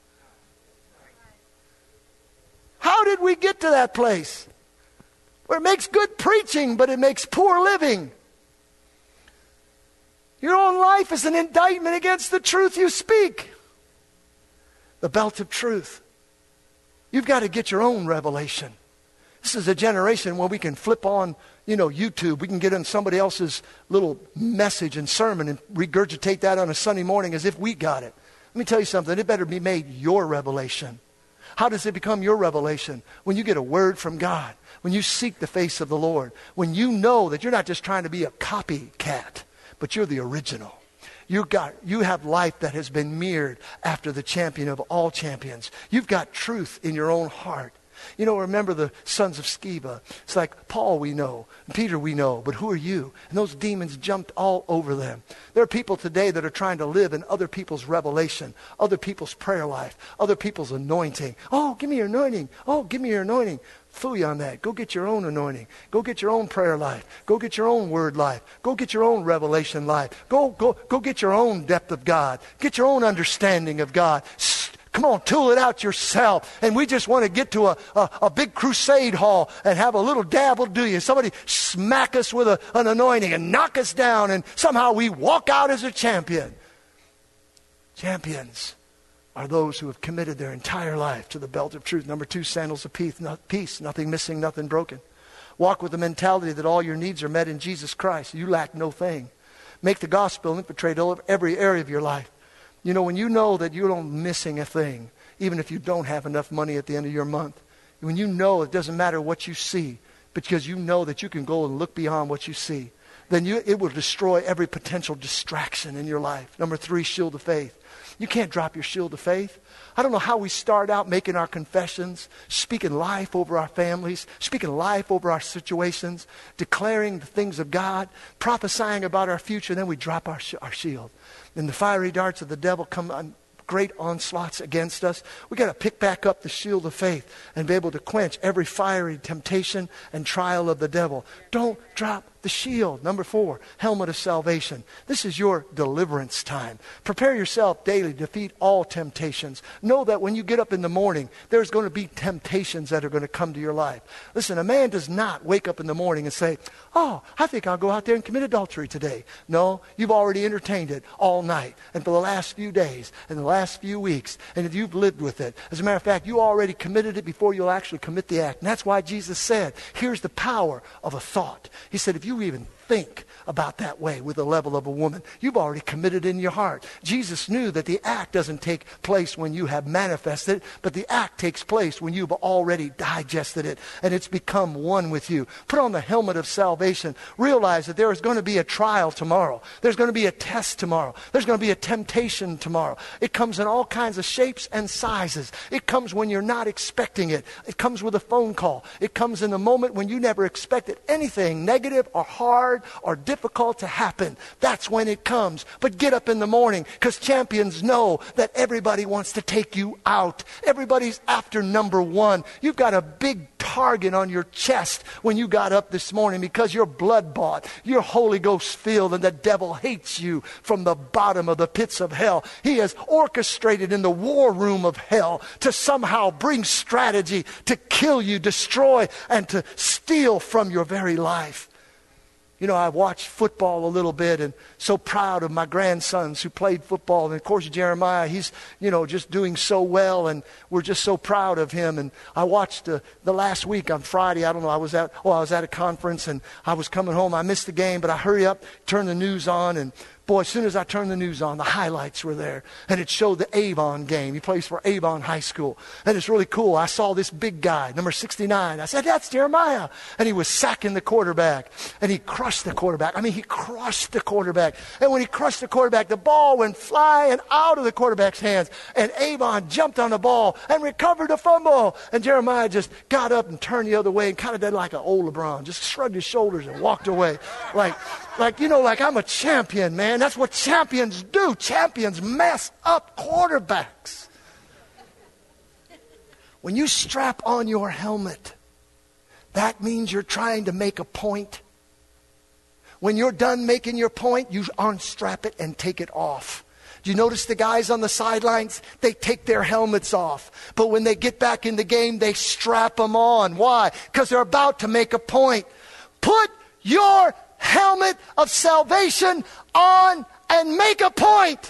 [SPEAKER 1] How did we get to that place? Where it makes good preaching, but it makes poor living. Your own life is an indictment against the truth you speak. The belt of truth. You've got to get your own revelation. This is a generation where we can flip on, YouTube. We can get on somebody else's little message and sermon and regurgitate that on a Sunday morning as if we got it. Let me tell you something. It better be made your revelation. How does it become your revelation? When you get a word from God. When you seek the face of the Lord. When you know that you're not just trying to be a copycat, but you're the original. You have life that has been mirrored after the champion of all champions. You've got truth in your own heart. You know, remember the sons of Sceva. It's like, Paul we know, Peter we know, but who are you? And those demons jumped all over them. There are people today that are trying to live in other people's revelation, other people's prayer life, other people's anointing. Oh, give me your anointing. Oh, give me your anointing. Phooey on that. Go get your own anointing. Go get your own prayer life. Go get your own word life. Go get your own revelation life. Go get your own depth of God. Get your own understanding of God. Come on, tool it out yourself. And we just want to get to a big crusade hall and have a little dabble, do you? Somebody smack us with an anointing and knock us down, and somehow we walk out as a champion. Champions are those who have committed their entire life to the belt of truth. Number 2, sandals of peace. Nothing missing, nothing broken. Walk with the mentality that all your needs are met in Jesus Christ. You lack no thing. Make the gospel infiltrate every area of your life. You know, when you know that you're not missing a thing, even if you don't have enough money at the end of your month, when you know it doesn't matter what you see, because you know that you can go and look beyond what you see, then it will destroy every potential distraction in your life. Number 3, shield of faith. You can't drop your shield of faith. I don't know how we start out making our confessions, speaking life over our families, speaking life over our situations, declaring the things of God, prophesying about our future, and then we drop our shield. And the fiery darts of the devil come on great onslaughts against us. We got to pick back up the shield of faith and be able to quench every fiery temptation and trial of the devil. Don't drop the shield. Number 4, helmet of salvation. This is your deliverance time. Prepare yourself daily to defeat all temptations. Know that when you get up in the morning, there's going to be temptations that are going to come to your life. Listen, a man does not wake up in the morning and say, oh, I think I'll go out there and commit adultery today. No, you've already entertained it all night and for the last few days and the last few weeks, and you've lived with it. As a matter of fact, you already committed it before you'll actually commit the act. And that's why Jesus said, here's the power of a thought. He said, if you even think about that way with the level of a woman, you've already committed in your heart. Jesus knew that the act doesn't take place when you have manifested it, but the act takes place when you've already digested it and it's become one with you. Put on the helmet of salvation. Realize that there is going to be a trial tomorrow. There's going to be a test tomorrow. There's going to be a temptation tomorrow. It comes in all kinds of shapes and sizes. It comes when you're not expecting it. It comes with a phone call. It comes in the moment when you never expected anything negative or hard or difficult to happen. That's when it comes. But get up in the morning, because champions know that everybody wants to take you out. Everybody's after number 1. You've got a big target on your chest when you got up this morning because you're blood bought, you're Holy Ghost filled, and the devil hates you from the bottom of the pits of hell. He has orchestrated in the war room of hell to somehow bring strategy to kill you, destroy, and to steal from your very life. You know, I watched football a little bit and so proud of my grandsons who played football. And of course, Jeremiah, he's, just doing so well, and we're just so proud of him. And I watched the last week on Friday, I don't know, I was at a conference and I was coming home. I missed the game, but I hurry up, turn the news on, and boy, as soon as I turned the news on, the highlights were there. And it showed the Avon game. He plays for Avon High School. And it's really cool. I saw this big guy, number 69. I said, that's Jeremiah. And he was sacking the quarterback. And he crushed the quarterback. He crushed the quarterback. And when he crushed the quarterback, the ball went flying out of the quarterback's hands. And Avon jumped on the ball and recovered the fumble. And Jeremiah just got up and turned the other way and kind of did like an old LeBron. Just shrugged his shoulders and walked away. Like I'm a champion, man. That's what champions do. Champions mess up quarterbacks. When you strap on your helmet, that means you're trying to make a point. When you're done making your point, you unstrap it and take it off. Do you notice the guys on the sidelines? They take their helmets off. But when they get back in the game, they strap them on. Why? Because they're about to make a point. Put your helmet of salvation on and make a point.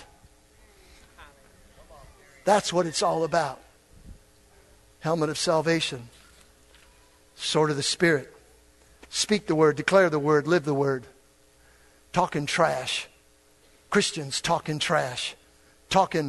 [SPEAKER 1] That's what it's all about. Helmet of salvation. Sword of the Spirit. Speak the word, declare the word, live the word. Talking trash. Christians talking trash. Talking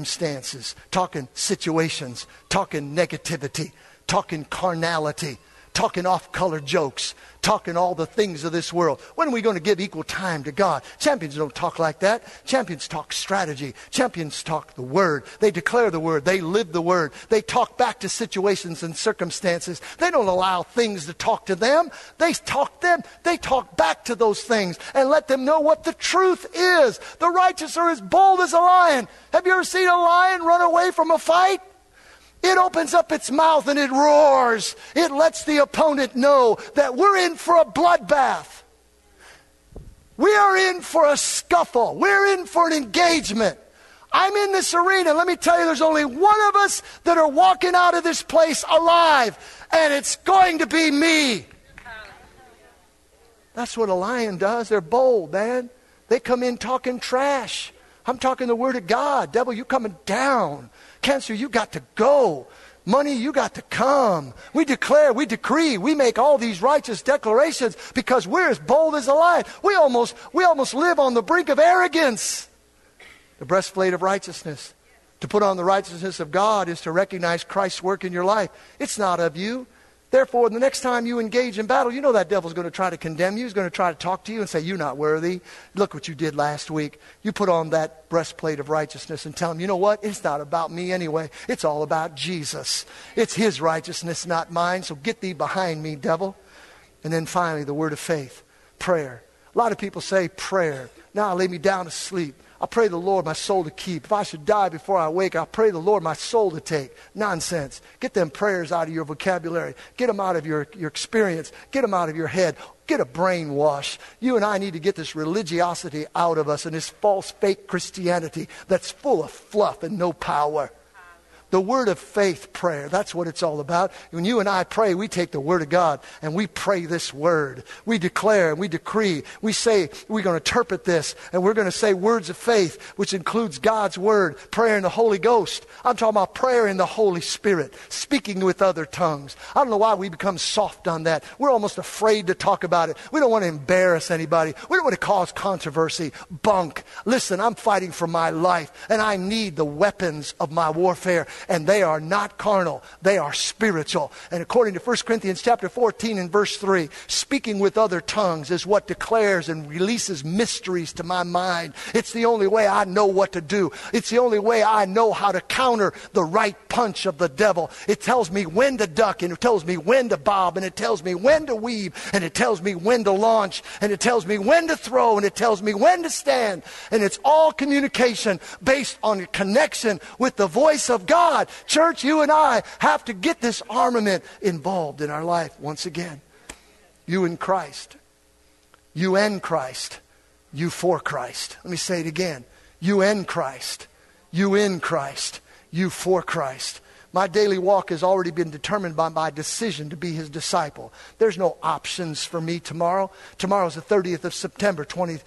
[SPEAKER 1] circumstances. Talking situations. Talking negativity. Talking carnality. talking off-color jokes, talking all the things of this world. When are we going to give equal time to God? Champions don't talk like that. Champions talk strategy. Champions talk the Word. They declare the Word. They live the Word. They talk back to situations and circumstances. They don't allow things to talk to them. They talk back to those things and let them know what the truth is. The righteous are as bold as a lion. Have you ever seen a lion run away from a fight? It opens up its mouth and it roars. It lets the opponent know that we're in for a bloodbath. We are in for a scuffle. We're in for an engagement. I'm in this arena. Let me tell you, there's only one of us that are walking out of this place alive, and it's going to be me. That's what a lion does. They're bold, man. They come in talking trash. I'm talking the Word of God. Devil, you coming down. Cancer, you got to go. Money, you got to come. We declare, we decree, we make all these righteous declarations because we're as bold as a lion. We almost live on the brink of arrogance. The breastplate of righteousness. To put on the righteousness of God is to recognize Christ's work in your life. It's not of you. Therefore, the next time you engage in battle, you know that devil's going to try to condemn you. He's going to try to talk to you and say, you're not worthy. Look what you did last week. You put on that breastplate of righteousness and tell him, you know what? It's not about me anyway. It's all about Jesus. It's his righteousness, not mine. So get thee behind me, devil. And then finally, the word of faith, prayer. A lot of people say prayer. Now I lay me down to sleep. I pray the Lord my soul to keep. If I should die before I wake, I pray the Lord my soul to take. Nonsense. Get them prayers out of your vocabulary. Get them out of your experience. Get them out of your head. Get a brainwash. You and I need to get this religiosity out of us and this false fake Christianity that's full of fluff and no power. The word of faith prayer, that's what it's all about. When you and I pray, we take the word of God and we pray this word. We declare and we decree. We say we're going to interpret this and we're going to say words of faith, which includes God's word, prayer in the Holy Ghost. I'm talking about prayer in the Holy Spirit, speaking with other tongues. I don't know why we become soft on that. We're almost afraid to talk about it. We don't want to embarrass anybody. We don't want to cause controversy, bunk. Listen, I'm fighting for my life and I need the weapons of my warfare. And they are not carnal. They are spiritual. And according to 1 Corinthians chapter 14 and verse 3, speaking with other tongues is what declares and releases mysteries to my mind. It's the only way I know what to do. It's the only way I know how to counter the right punch of the devil. It tells me when to duck, and it tells me when to bob, and it tells me when to weave, and it tells me when to launch, and it tells me when to throw, and it tells me when to stand. And it's all communication based on a connection with the voice of God. Church, you and I have to get this armament involved in our life once again. You in Christ. You and Christ. You for Christ. Let me say it again. You and Christ. You in Christ. You for Christ. My daily walk has already been determined by my decision to be his disciple. There's no options for me tomorrow. Tomorrow's the 30th of September,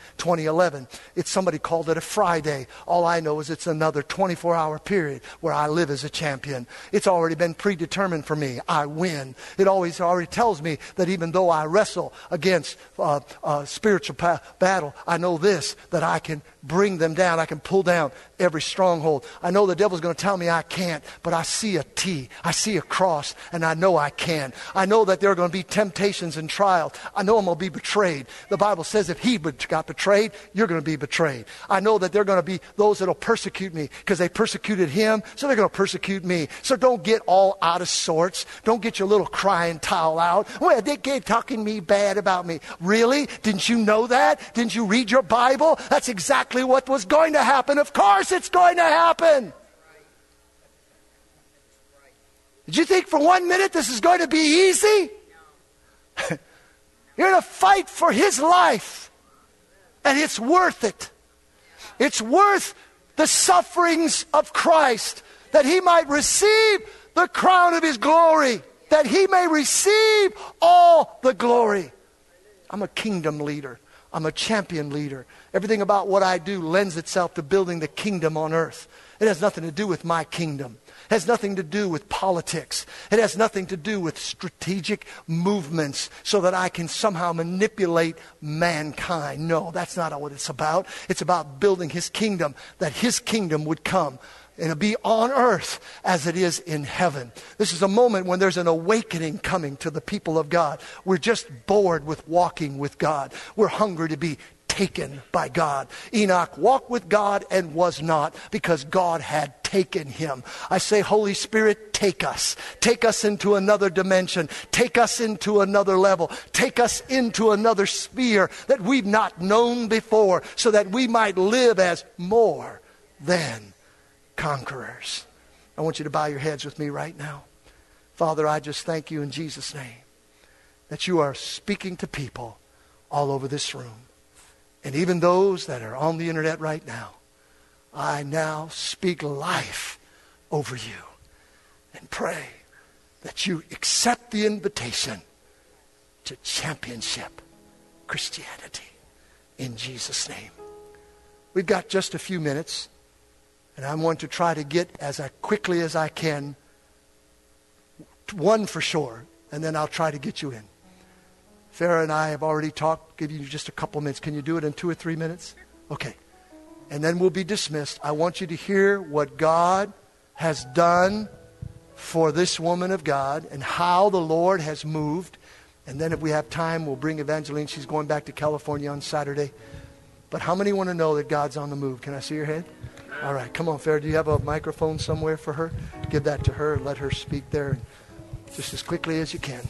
[SPEAKER 1] 2011. Somebody called it a Friday. All I know is it's another 24-hour period where I live as a champion. It's already been predetermined for me. I win. It already tells me that even though I wrestle against spiritual battle, I know this, that I can bring them down. I can pull down every stronghold. I know the devil's going to tell me I can't, but I see a T. I see a cross, and I know I can. I know that there are going to be temptations and trials. I know I'm going to be betrayed. The Bible says if he got betrayed, you're going to be betrayed. I know that there are going to be those that will persecute me because they persecuted him, so they're going to persecute me. So don't get all out of sorts. Don't get your little crying towel out. Well, they keep talking me bad about me. Really? Didn't you know that? Didn't you read your Bible? That's exactly what was going to happen. Of course it's going to happen. Did you think for 1 minute this is going to be easy? You're going to fight for his life. And it's worth it. It's worth the sufferings of Christ, that he might receive the crown of his glory, that he may receive all the glory. I'm a kingdom leader. I'm a champion leader. Everything about what I do lends itself to building the kingdom on earth. It has nothing to do with my kingdom. It has nothing to do with politics. It has nothing to do with strategic movements so that I can somehow manipulate mankind. No, that's not what it's about. It's about building his kingdom, that his kingdom would come And it'll be on earth as it is in heaven. This is a moment when there's an awakening coming to the people of God. We're just bored with walking with God. We're hungry to be taken by God. Enoch walked with God and was not, because God had taken him. I say, Holy Spirit, take us. Take us into another dimension. Take us into another level. Take us into another sphere that we've not known before, so that we might live as more than conquerors. I want you to bow your heads with me right now. Father, I just thank you in Jesus' name that you are speaking to people all over this room. And even those that are on the internet right now, I now speak life over you and pray that you accept the invitation to championship Christianity in Jesus' name. We've got just a few minutes, and I'm going to try to get as quickly as I can one for sure, and then I'll try to get you in. Farah and I have already talked. Give you just a couple minutes. Can you do it in 2 or 3 minutes? Okay. And then we'll be dismissed. I want you to hear what God has done for this woman of God and how the Lord has moved. And then if we have time, we'll bring Evangeline. She's going back to California on Saturday. But how many want to know that God's on the move? Can I see your hand? All right. Come on, Farah. Do you have a microphone somewhere for her? Give that to her. Let her speak there just as quickly as you can.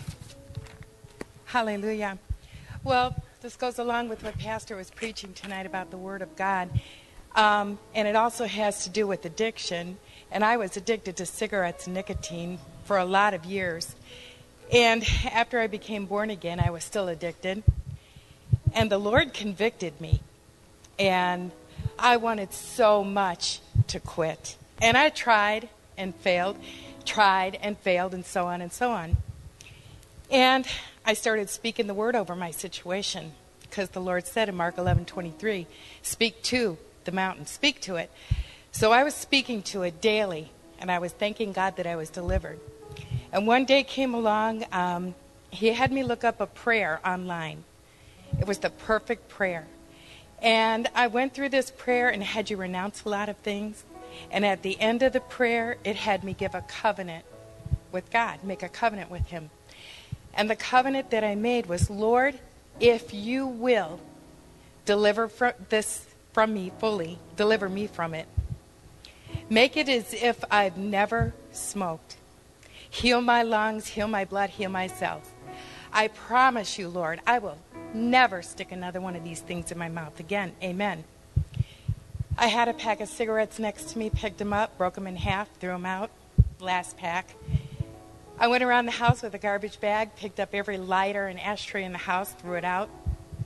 [SPEAKER 2] Hallelujah. Well, this goes along with what Pastor was preaching tonight about the Word of God. And it also has to do with addiction. And I was addicted to cigarettes and nicotine for a lot of years. And after I became born again, I was still addicted. And the Lord convicted me. And I wanted so much to quit. And I tried and failed, and so on and so on. And I started speaking the word over my situation, because the Lord said in Mark 11:23, speak to the mountain, speak to it. So I was speaking to it daily, and I was thanking God that I was delivered. And one day came along, he had me look up a prayer online. It was the perfect prayer. And I went through this prayer and had you renounce a lot of things. And at the end of the prayer, it had me give a covenant with God, make a covenant with him. And the covenant that I made was, Lord, if you will deliver this from me fully, deliver me from it. Make it as if I've never smoked. Heal my lungs, heal my blood, heal myself. I promise you, Lord, I will never stick another one of these things in my mouth again. Amen. I had a pack of cigarettes next to me, picked them up, broke them in half, threw them out, last pack. I went around the house with a garbage bag, picked up every lighter and ashtray in the house, threw it out.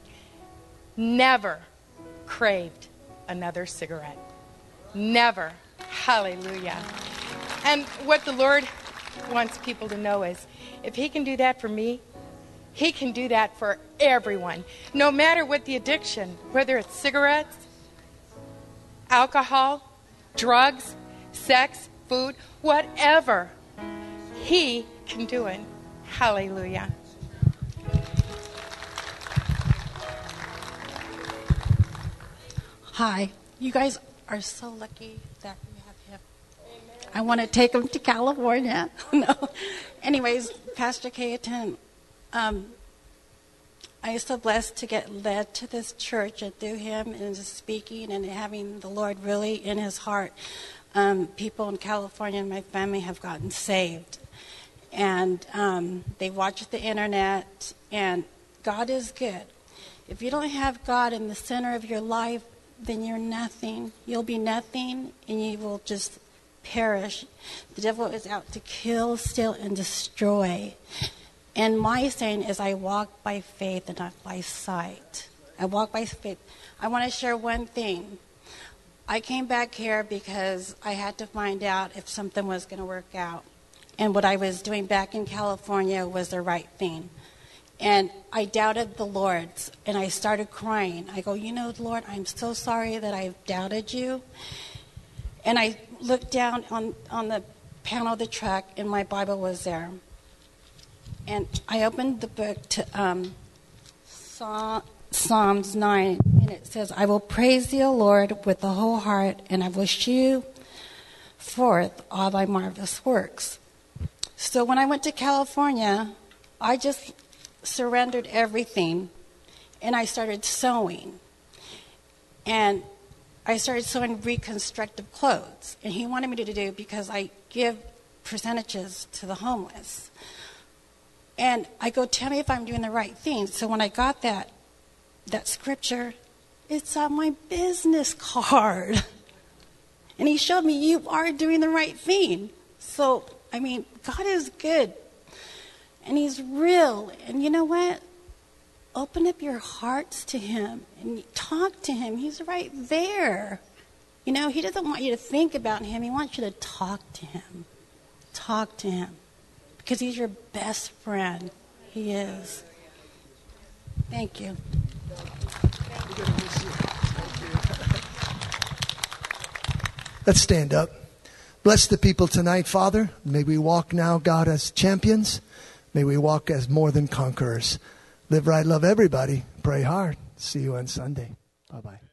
[SPEAKER 2] Never craved another cigarette. Never. Hallelujah. And what the Lord wants people to know is, if he can do that for me, he can do that for everyone. No matter what the addiction, whether it's cigarettes, alcohol, drugs, sex, food, whatever. He can do it. Hallelujah.
[SPEAKER 3] Hi. You guys are so lucky that you have him. Amen. I want to take him to California. No. Anyways, Pastor Kayetan, I am so blessed to get led to this church and through him and just speaking and having the Lord really in his heart. People in California and my family have gotten saved. And they watch the internet, and God is good. If you don't have God in the center of your life, then you're nothing. You'll be nothing, and you will just perish. The devil is out to kill, steal, and destroy. And my saying is, I walk by faith and not by sight. I walk by faith. I want to share one thing. I came back here because I had to find out if something was going to work out. And what I was doing back in California was the right thing. And I doubted the Lord, and I started crying. I go, Lord, I'm so sorry that I've doubted you. And I looked down on the panel of the truck, and my Bible was there. And I opened the book to Psalms 9, and it says, I will praise thee, O Lord, with the whole heart, and I will shew forth all thy marvelous works. So when I went to California, I just surrendered everything, and I started sewing. And I started sewing reconstructive clothes, and he wanted me to do it because I give percentages to the homeless. And I go, tell me if I'm doing the right thing. So when I got that scripture, it's on my business card. And he showed me, you are doing the right thing. So, I mean, God is good. And he's real. And you know what? Open up your hearts to him and talk to him. He's right there. You know, he doesn't want you to think about him. He wants you to talk to him. Talk to him. Because he's your best friend. He is. Thank you.
[SPEAKER 1] Let's stand up. Bless the people tonight, Father. May we walk now, God, as champions. May we walk as more than conquerors. Live right, love everybody. Pray hard. See you on Sunday. Bye-bye.